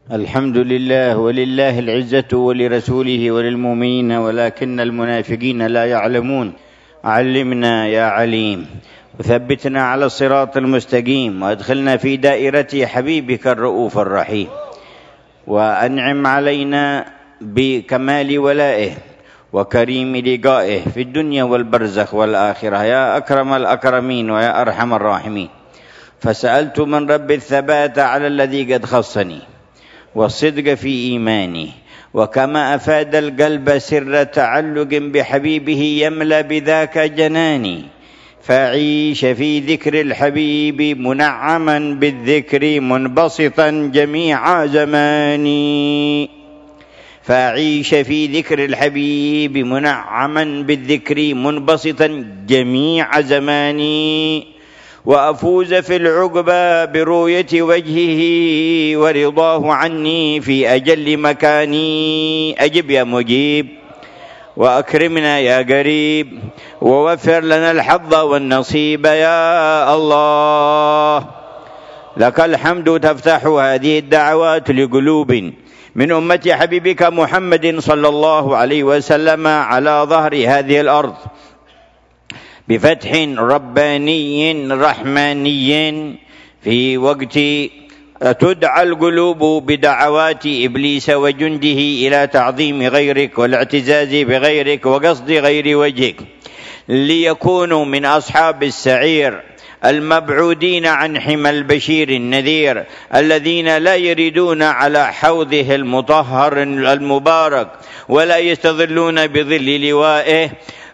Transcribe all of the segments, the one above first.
الحمد لله، ولله العزة ولرسوله وللمؤمنين ولكن المنافقين لا يعلمون. علمنا يا عليم، وثبتنا على الصراط المستقيم، وادخلنا في دائرة حبيبك الرؤوف الرحيم، وأنعم علينا بكمال ولائه وكريم لقائه في الدنيا والبرزخ والآخرة يا أكرم الأكرمين ويا أرحم الراحمين. فسألت من رب الثبات على الذي قد خصني والصدق في إيماني، وكما أفاد القلب سر تعلق بحبيبه يملأ بذاك جناني. فأعيش في ذكر الحبيب منعما بالذكر منبسطا جميع زماني. فأعيش في ذكر الحبيب منعما بالذكر منبسطا جميع زماني، وأفوز في العقبى برؤية وجهه ورضاه عني في أجل مكاني. أجب يا مجيب، وأكرمنا يا قريب، ووفر لنا الحظ والنصيب يا الله. لك الحمد تفتح هذه الدعوات لقلوب من أمة حبيبك محمد صلى الله عليه وسلم على ظهر هذه الأرض بفتح رباني رحماني في وقت تدعى القلوب بدعوات إبليس وجنده إلى تعظيم غيرك والاعتزاز بغيرك وقصد غير وجهك، ليكونوا من أصحاب السعير المبعودين عن حمى البشير النذير، الذين لا يردون على حوضه المطهر المبارك ولا يستظلون بظل لوائه.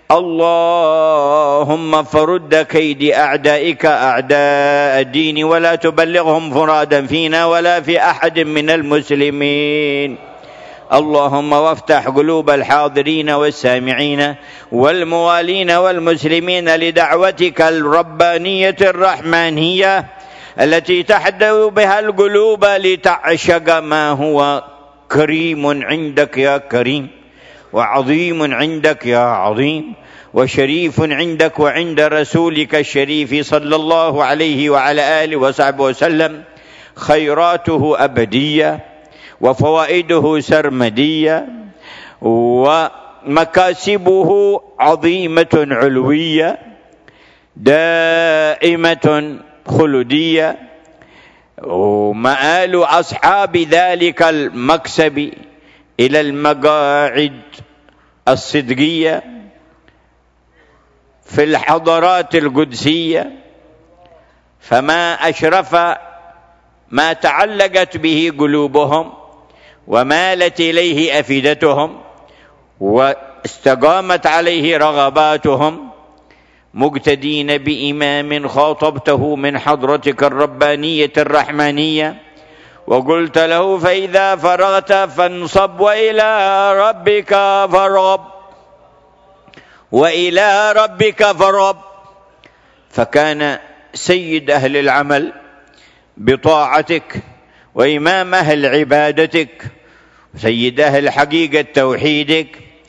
اللهم فرد كيد أعدائك أعداء الدين، ولا تبلغهم فرادا فينا ولا في أحد من المسلمين. اللهم وافتح قلوب الحاضرين والسامعين والموالين والمسلمين لدعوتك الربانية الرحمانية التي تحدث بها القلوب لتعشق ما هو كريم عندك يا كريم، وعظيم عندك يا عظيم، وشريف عندك وعند رسولك الشريف صلى الله عليه وعلى آله وصحبه وسلم. خيراته أبدية، وفوائده سرمدية، ومكاسبه عظيمة علوية دائمة خلدية، ومآل أصحاب ذلك المكسب إلى المقاعد الصدقية في الحضارات القدسية. فما أشرف ما تعلقت به قلوبهم ومالت إليه أفئدتهم واستقامت عليه رغباتهم، مقتدين بإمام خاطبته من حضرتك الربانية الرحمانية وقلت له: فإذا فرغت فانصب وإلى ربك فارغب، وإلى ربك فارغب. فكان سيد أهل العمل بطاعتك، وإمام أهل عبادتك، سيد أهل حقيقة توحيدك،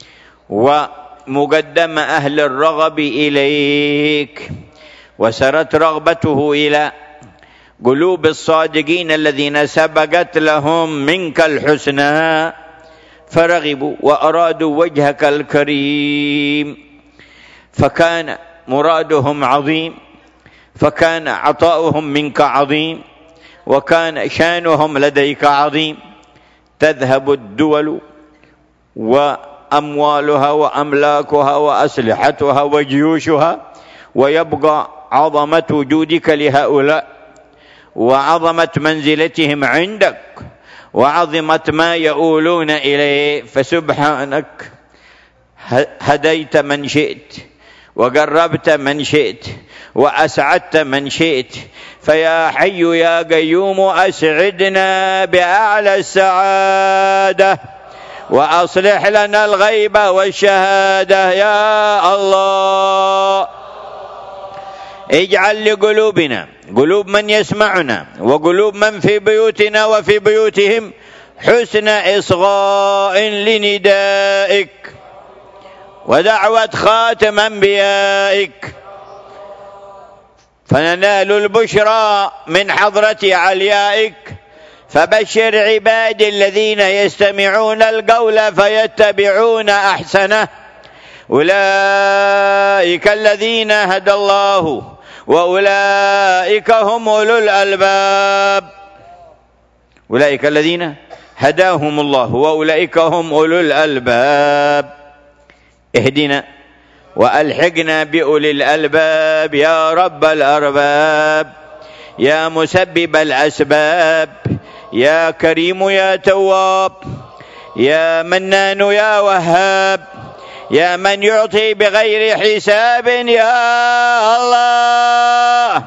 ومقدم أهل الرغب إليك. وسرت رغبته إلى قلوب الصادقين الذين سبقت لهم منك الحسنى، فرغبوا وأرادوا وجهك الكريم، فكان مرادهم عظيم، فكان عطاؤهم منك عظيم، وكان شانهم لديك عظيم. تذهب الدول وأموالها وأملاكها وأسلحتها وجيوشها، ويبقى عظمة وجودك لهؤلاء، وعظمة منزلتهم عندك، وعظمة ما يؤولون إليه. فسبحانك هديت من شئت، وقربت من شئت، وأسعدت من شئت. فيا حي يا قيوم أسعدنا بأعلى السعادة، وأصلح لنا الغيب والشهادة يا الله. اجعل لقلوبنا، قلوب من يسمعنا وقلوب من في بيوتنا وفي بيوتهم، حسن إصغاء لندائك ودعوة خاتم أنبيائك، فننال البشرى من حضرة عليائك، فبشر عبادي الذين يستمعون القول فيتبعون أحسنه أولئك الذين هدى الله وأولئك هم أولو الألباب. أولئك الذين هداهم الله وأولئك هم أولو الألباب. اهدنا وألحقنا بأولي الألباب يا رب الأرباب، يا مسبب الأسباب، يا كريم يا تواب، يا منان يا وهاب، يا من يعطي بغير حساب يا الله.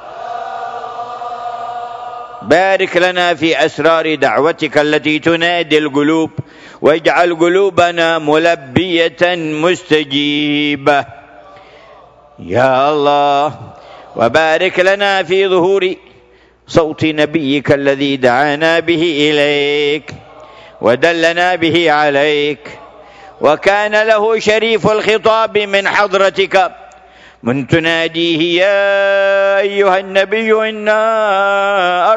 بارك لنا في أسرار دعوتك التي تنادي القلوب، واجعل قلوبنا ملبية مستجيبة يا الله. وبارك لنا في ظهور صوت نبيك الذي دعانا به إليك ودلنا به عليك، وكان له شريف الخطاب من حضرتك من تناديه يا أيها النبي إنا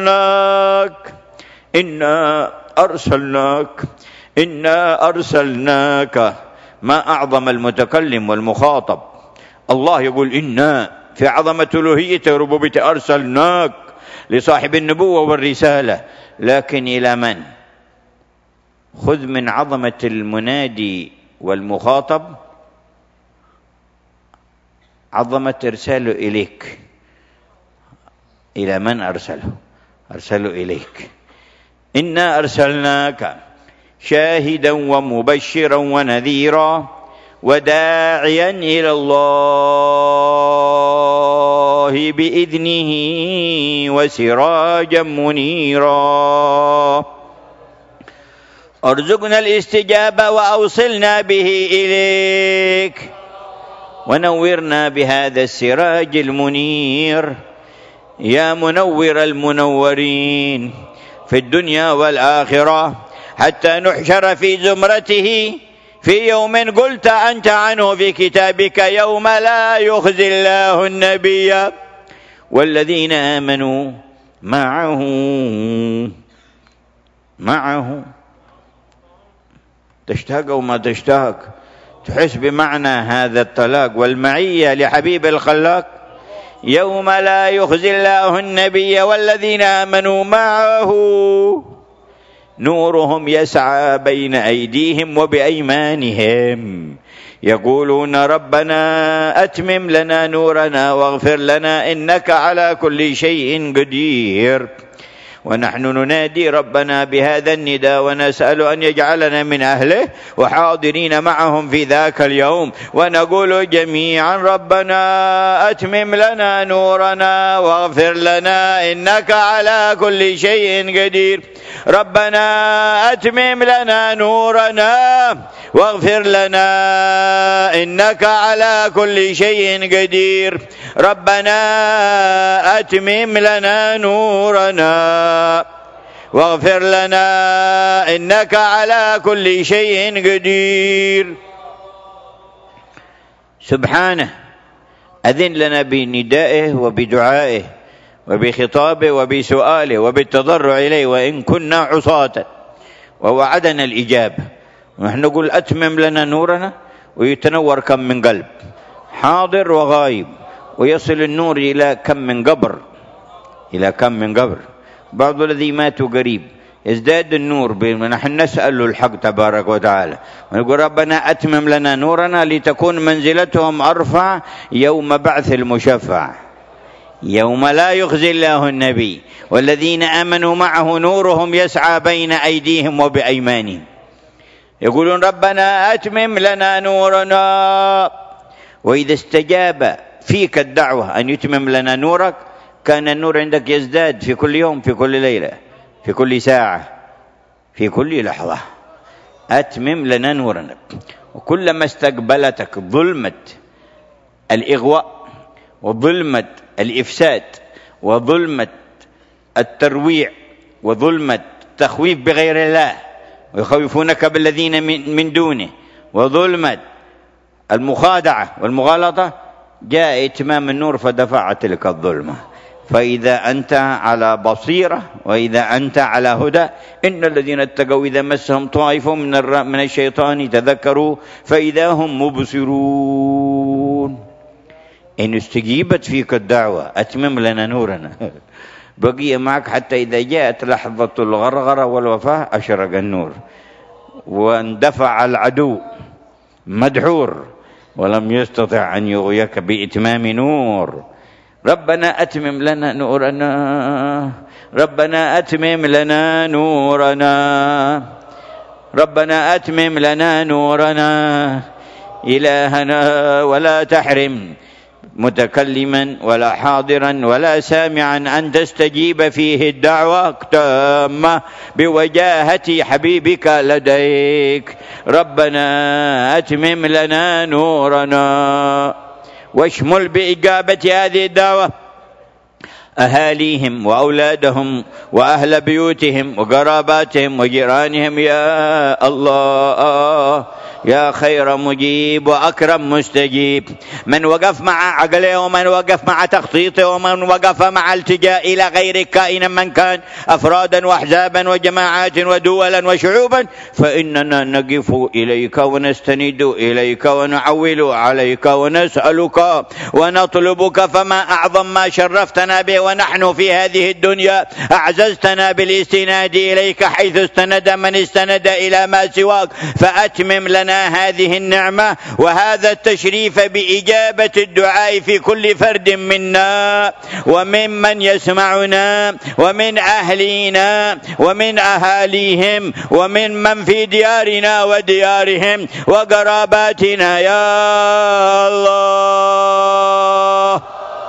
أرسلناك. ما أعظم المتكلم والمخاطب. الله يقول إنا في عظمة ألوهيته وربوبيته، أرسلناك لصاحب النبوة والرسالة، لكن إلى من؟ خذ من عظمة المنادي والمخاطب عظمة إرساله إليك. إلى من أرسله؟ أرسله إليك. إنا أرسلناك شاهدا ومبشرا ونذيرا وداعيا إلى الله بإذنه وسراجا منيرا. ارزقنا الاستجابة وأوصلنا به إليك، ونورنا بهذا السراج المنير يا منور المنورين في الدنيا والآخرة، حتى نحشر في زمرته في يوم قلت أنت عنه في كتابك يوم لا يخزي الله النبي والذين آمنوا معه. تشتاق أو ما تشتاق، تحس بمعنى هذا الطلاق والمعية لحبيب الخلاق. يوم لا يخزي الله النبي والذين آمنوا معه نورهم يسعى بين أيديهم وبأيمانهم يقولون ربنا أتمم لنا نورنا واغفر لنا إنك على كل شيء قدير. ونحن ننادي ربنا بهذا النداء ونسأل أن يجعلنا من أهله وحاضرين معهم في ذاك اليوم، ونقول جميعا ربنا أتمم لنا نورنا واغفر لنا إنك على كل شيء قدير. ربنا أتمم لنا نورنا واغفر لنا إنك على كل شيء قدير. ربنا أتمم لنا نورنا واغفر لنا إنك على كل شيء قدير. سبحانه أذن لنا بندائه وبدعائه وبخطابه وبسؤاله وبالتضرع إليه وإن كنا عصاة، ووعدنا الإجابة. ونحن نقول أتمم لنا نورنا، ويتنور كم من قلب حاضر وغايب، ويصل النور إلى كم من قبر، بعض الذي ماتوا قريب يزداد النور. نحن نسأل الحق تبارك وتعالى ونقول ربنا أتمم لنا نورنا لتكون منزلتهم أرفع يوم بعث المشفع، يوم لا يخزي الله النبي والذين آمنوا معه نورهم يسعى بين أيديهم وبأيمانهم يقولون ربنا أتمم لنا نورنا. وإذا استجاب فيك الدعوة أن يتمم لنا نورك، كان النور عندك يزداد في كل يوم، في كل ليلة، في كل ساعة، في كل لحظة. أتمم لنا نورنا. وكلما استقبلتك ظلمة الإغواء وظلمة الإفساد وظلمة الترويع وظلمة التخويف بغير الله ويخوفونك بالذين من دونه وظلمة المخادعة والمغالطة، جاء إتمام النور فدفع تلك الظلمة. فإذا أنت على بصيرة وإذا أنت على هدى. إن الذين اتقوا إذا مسهم طائف من الشيطان تذكروا فإذا هم مبصرون. إن استجيبت فيك الدعوة أتمم لنا نورنا، بقي معك حتى إذا جاءت لحظة الغرغرة والوفاة أشرق النور واندفع العدو مدحور ولم يستطع أن يغويك بإتمام نور. ربنا أتمم لنا نورنا، ربنا أتمم لنا نورنا، ربنا أتمم لنا نورنا إلهنا، ولا تحرم متكلما ولا حاضرا ولا سامعا أن تستجيب فيه الدعوة تامة بوجاهة حبيبك لديك. ربنا أتمم لنا نورنا، واشمل بإجابة هذه الدعوة أهاليهم وأولادهم وأهل بيوتهم وقراباتهم وجيرانهم يا الله يا خير مجيب وأكرم مستجيب. من وقف مع عقله ومن وقف مع تخطيطه ومن وقف مع التجاء إلى غيرك كائنا من كان، أفرادا وأحزابا وجماعات ودولا وشعوبا، فإننا نقف إليك ونستند إليك ونعول عليك ونسألك ونطلبك. فما أعظم ما شرفتنا به ونحن في هذه الدنيا، أعززتنا بالاستناد إليك حيث استند من استند إلى ما سواك، فأتمم لنا هذه النعمة وهذا التشريف بإجابة الدعاء في كل فرد منا وممن يسمعنا ومن أهلنا ومن أهاليهم ومن من في ديارنا وديارهم وقراباتنا يا الله.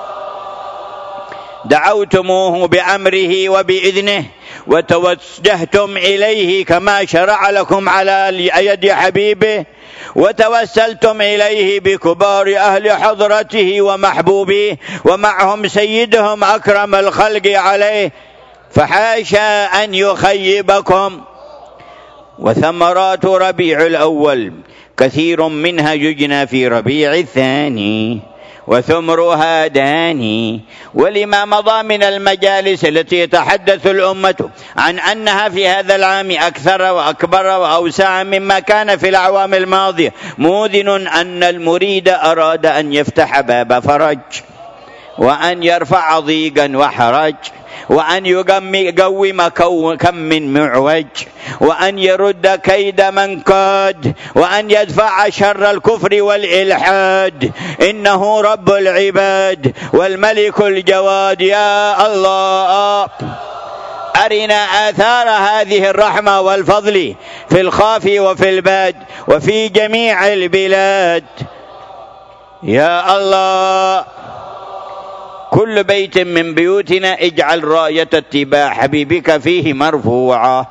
دعوتموه بأمره وبإذنه وتوجهتم إليه كما شرع لكم على يد حبيبه، وتوسلتم إليه بكبار أهل حضرته ومحبوبه ومعهم سيدهم أكرم الخلق عليه، فحاشا أن يخيبكم. وثمرات ربيع الأول كثير منها يجنى في ربيع الثاني وثمرها داني. ولما مضى من المجالس التي يتحدث الأمة عن أنها في هذا العام أكثر وأكبر وأوسع مما كان في الأعوام الماضية، موذن أن المريد أراد أن يفتح باب فرج وأن يرفع ضيقا وحرج وأن يقوم كم من معوج وأن يرد كيد من كاد وأن يدفع شر الكفر والإلحاد. إنه رب العباد والملك الجواد. يا الله أرنا آثار هذه الرحمة والفضل في الخاف وفي الباد وفي جميع البلاد يا الله. كل بيت من بيوتنا اجعل راية اتباع حبيبك فيه مرفوعة،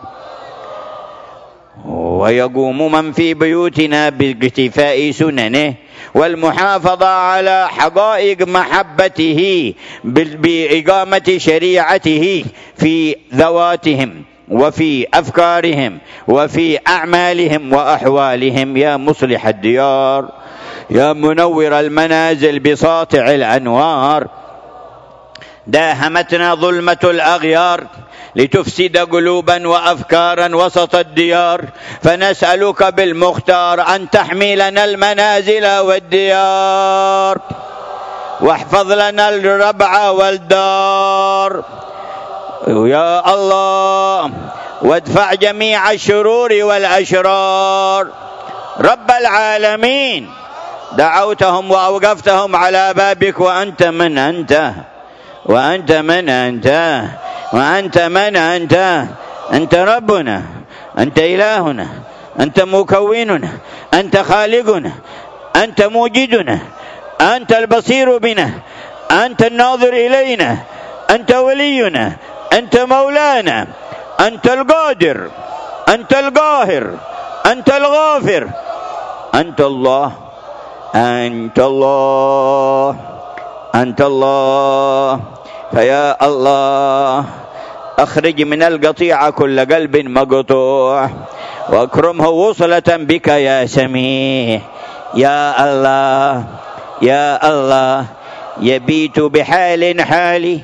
ويقوم من في بيوتنا باقتفاء سننه والمحافظة على حقائق محبته بإقامة شريعته في ذواتهم وفي أفكارهم وفي أعمالهم وأحوالهم. يا مصلح الديار يا منور المنازل بساطع الأنوار، داهمتنا ظلمة الأغيار لتفسد قلوبا وأفكارا وسط الديار، فنسألك بالمختار أن تحمي لنا المنازل والديار، واحفظ لنا الربع والدار يا الله، وادفع جميع الشرور والأشرار. رب العالمين دعوتهم وأوقفتهم على بابك وأنت من أنت وأنت من أنت وأنت من أنت. أنت ربنا، أنت إلهنا، أنت مكوننا، أنت خالقنا، أنت موجدنا، أنت البصير بنا، أنت الناظر إلينا، أنت ولينا، أنت مولانا، أنت القادر، أنت القاهر، أنت الغافر، أنت الله، أنت الله، أنت الله. فيا الله أخرج من القطيعة كل قلب مقطوع وأكرمه وصلة بك يا سميع. يا الله يا الله، يبيت بحال حالي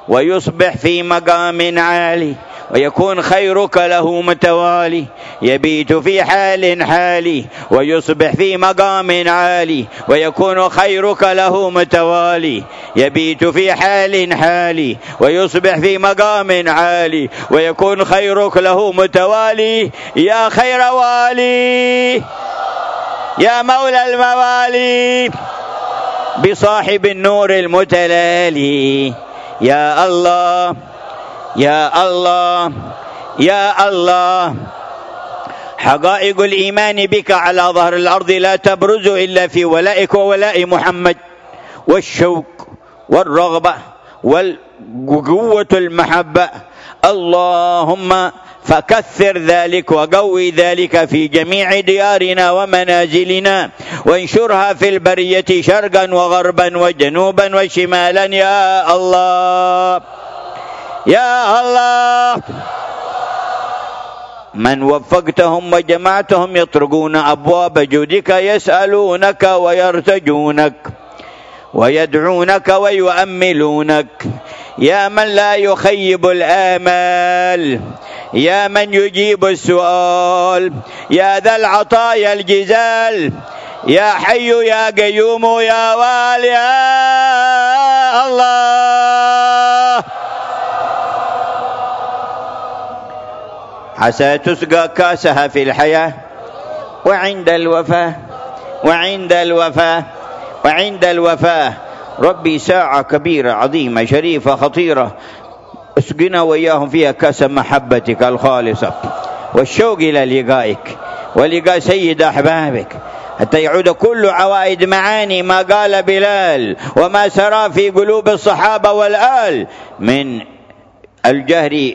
ويصبح في مقام عالي ويكون خيرك له متوالي، يبيت في حال حالي ويصبح في مقام عالي ويكون خيرك له متوالي، يبيت في حال حالي ويصبح في مقام عالي ويكون خيرك له متوالي. يا خير والي يا مولى الموالي بصاحب النور المتلالي، يا الله يا الله يا الله. حقائق الإيمان بك على ظهر الأرض لا تبرز إلا في ولائك وولاء محمد، والشوق والرغبة وقوة المحبة. اللهم فكثر ذلك وقوي ذلك في جميع ديارنا ومنازلنا، وانشرها في البرية شرقا وغربا وجنوبا وشمالا يا الله يا الله. من وفقتهم وجمعتهم يطرقون أبواب جودك، يسألونك ويرتجونك ويدعونك ويؤملونك، يا من لا يخيب الآمال، يا من يجيب السؤال، يا ذا العطايا الجزال، يا حي يا قيوم يا والي يا الله. عسى تسقى كاسها في الحياة وعند الوفاة وعند الوفاة وعند الوفاة. ربي ساعة كبيرة عظيمة شريفة خطيرة اسقنا وإياهم فيها كاس محبتك الخالصة والشوق إلى لقائك ولقاء سيد أحبابك، حتى يعود كل عوائد معاني ما قال بلال وما سرى في قلوب الصحابة والآل من الجهر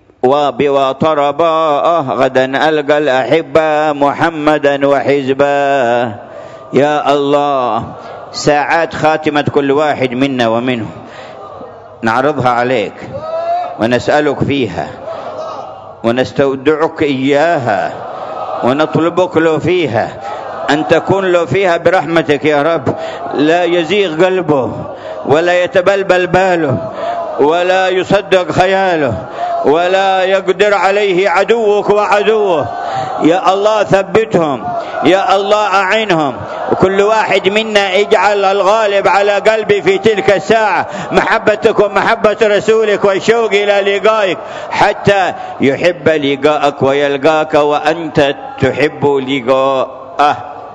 وبوطرباء غدا ألقى الأحبة محمدا وحزبا. يا الله، ساعات خاتمة كل واحد منا ومنه نعرضها عليك ونسألك فيها ونستودعك إياها ونطلبك له فيها أن تكون له فيها برحمتك يا رب، لا يزيغ قلبه ولا يتبلبل باله ولا يصدق خياله ولا يقدر عليه عدوك وعدوه. يا الله ثبتهم، يا الله أعنهم، وكل واحد منا اجعل الغالب على قلبي في تلك الساعة محبتك ومحبة رسولك والشوق إلى لقائك، حتى يحب لقاءك ويلقاك وأنت تحب لقاءه.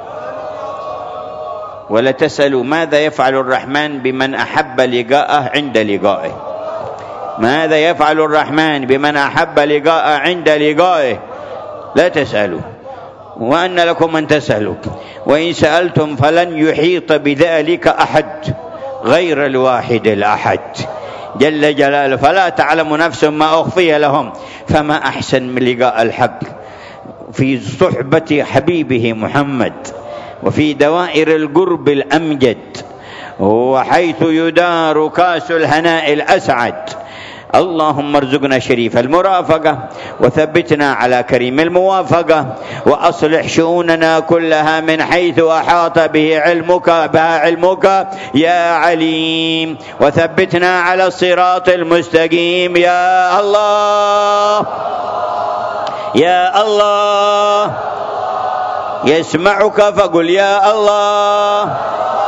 ولا تسألوا ماذا يفعل الرحمن بمن أحب لقاءه عند لقائه. ماذا يفعل الرحمن بمن أحب لقاءه عند لقائه؟ لا تسألوا، وأن لكم أن تسألوا، وإن سألتم فلن يحيط بذلك أحد غير الواحد الأحد جل جلاله. فلا تعلم نفس ما أخفي لهم، فما أحسن من لقاء الحق في صحبة حبيبه محمد وفي دوائر القرب الأمجد، وحيث يدار كاس الهناء الأسعد. اللهم ارزقنا شريف المرافقة وثبتنا على كريم الموافقة، وأصلح شؤوننا كلها من حيث أحاط به علمك يا عليم، وثبتنا على الصراط المستقيم يا الله يا الله. يسمعك فقل يا الله،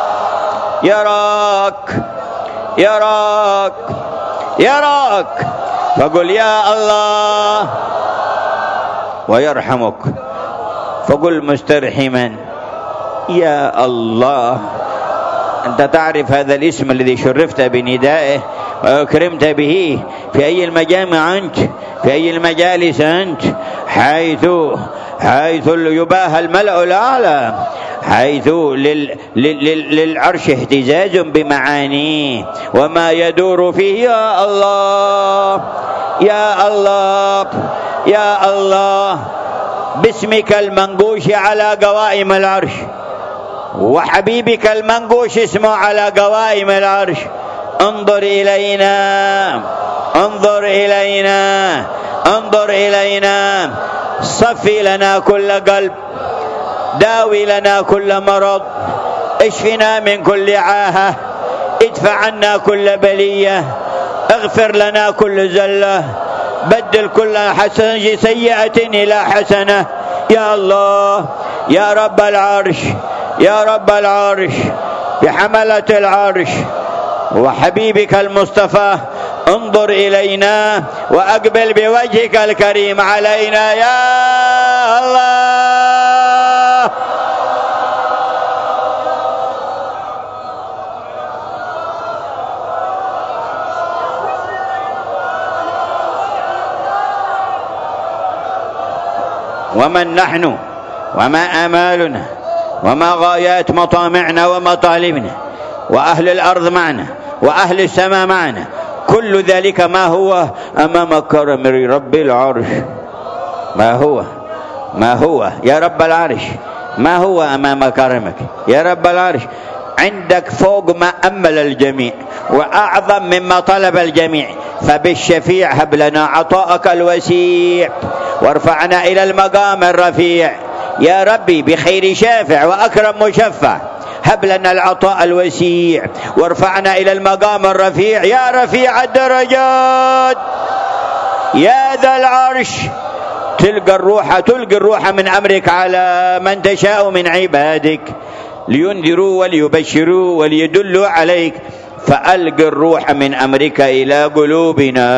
يراك يراك يراك فقل يا الله، ويرحمك فقل مسترحما يا الله. أنت تعرف هذا الاسم الذي شرفت بندائه وأكرمت به في أي المجامع أنت، في أي المجالس أنت، حيث يباهى الملأ الأعلى، حيث للعرش اهتزاز بمعانيه وما يدور فيه. يا الله يا الله يا الله، باسمك المنقوش على قوائم العرش، وحبيبك المنقوش اسمه على قوائم العرش. انظر إلينا انظر إلينا انظر إلينا، صفي لنا كل قلب، داوي لنا كل مرض، اشفنا من كل عاهة، ادفع عنا كل بلية. اغفر لنا كل زلة، بدل كل سيئة إلى حسنة. يا الله يا رب العرش، يا رب العرش، بحملة العرش وحبيبك المصطفى، انظر إلينا وأقبل بوجهك الكريم علينا يا الله. ومن نحن وما آمالنا وما غايات مطامعنا ومطالبنا، وأهل الأرض معنا وأهل السماء معنا، كل ذلك ما هو أمام كرم رب العرش. ما هو يا رب العرش، ما هو أمام كرمك يا رب العرش. عندك فوق ما أمل الجميع وأعظم مما طلب الجميع، فبالشفيع هب لنا عطاءك الوسيع وارفعنا إلى المقام الرفيع يا ربي، بخير شافع وأكرم مشفع. هب لنا العطاء الوسيع وارفعنا إلى المقام الرفيع يا رفيع الدرجات يا ذا العرش. تلقى الروح من أمرك على من تشاء من عبادك، لينذروا وليبشروا وليدلوا عليك، فألق الروح من أمرك إلى قلوبنا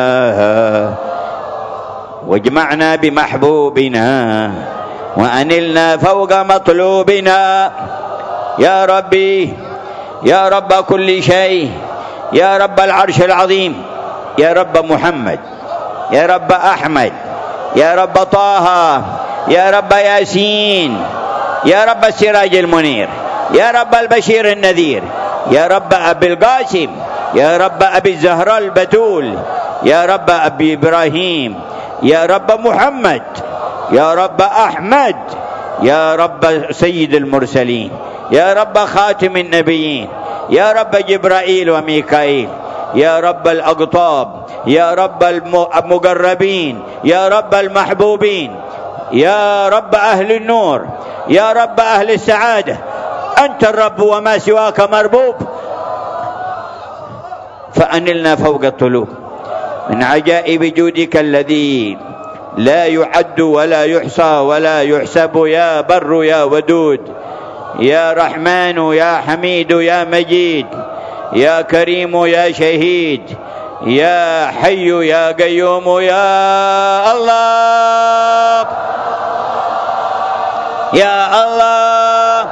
واجمعنا بمحبوبنا وأنلنا فوق مطلوبنا يا ربي، يا رب كل شيء، يا رب العرش العظيم، يا رب محمد، يا رب أحمد، يا رب طه، يا رب ياسين، يا رب السراج المنير، يا رب البشير النذير، يا رب أبي القاسم، يا رب أبي الزهراء البتول، يا رب أبي إبراهيم، يا رب محمد، يا رب أحمد، يا رب سيد المرسلين، يا رب خاتم النبيين، يا رب جبرائيل وميكائيل، يا رب الأقطاب، يا رب المقربين، يا رب المحبوبين، يا رب أهل النور، يا رب أهل السعادة. أنت الرب وما سواك مربوب، فأنلنا فوق الطلوب من عجائب جودك الذي لا يعد ولا يحصى ولا يحسب، يا بر يا ودود، يا رحمن يا حميد يا مجيد، يا كريم يا شهيد، يا حي يا قيوم يا الله، يا الله.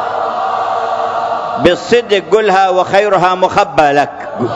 بالصدق قلها وخيرها مخبى لك.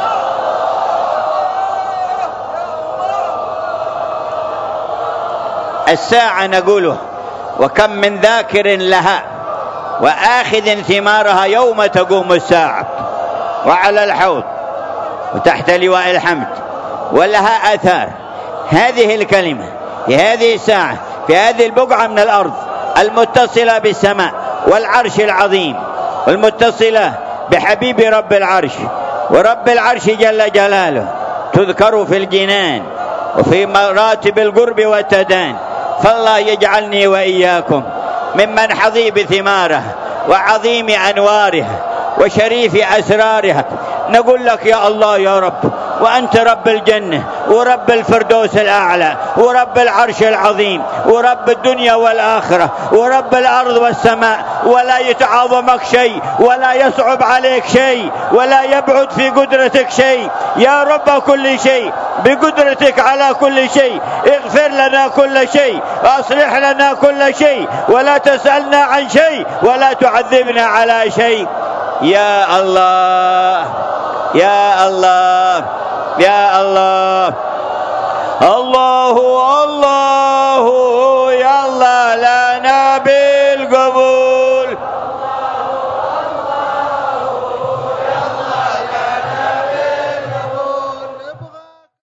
الساعة نقوله وكم من ذاكر لها وآخذ ثمارها يوم تقوم الساعة، وعلى الحوض وتحت لواء الحمد ولها آثار. هذه الكلمة في هذه الساعة في هذه البقعة من الأرض المتصلة بالسماء والعرش العظيم، والمتصلة بحبيب رب العرش ورب العرش جل جلاله، تذكر في الجنان وفي مراتب القرب والتدان. فالله يجعلني وإياكم ممن حظي بثماره وعظيم أنوارها وشريف أسرارها. نقول لك يا الله يا رب، وأنت رب الجنة ورب الفردوس الأعلى ورب العرش العظيم ورب الدنيا والآخرة ورب الأرض والسماء، ولا يتعاظمك شيء ولا يصعب عليك شيء ولا يبعد في قدرتك شيء. يا رب كل شيء بقدرتك على كل شيء، اغفر لنا كل شيء واصلح لنا كل شيء، ولا تسألنا عن شيء ولا تعذبنا على شيء. يا الله يا الله يا الله. الله الله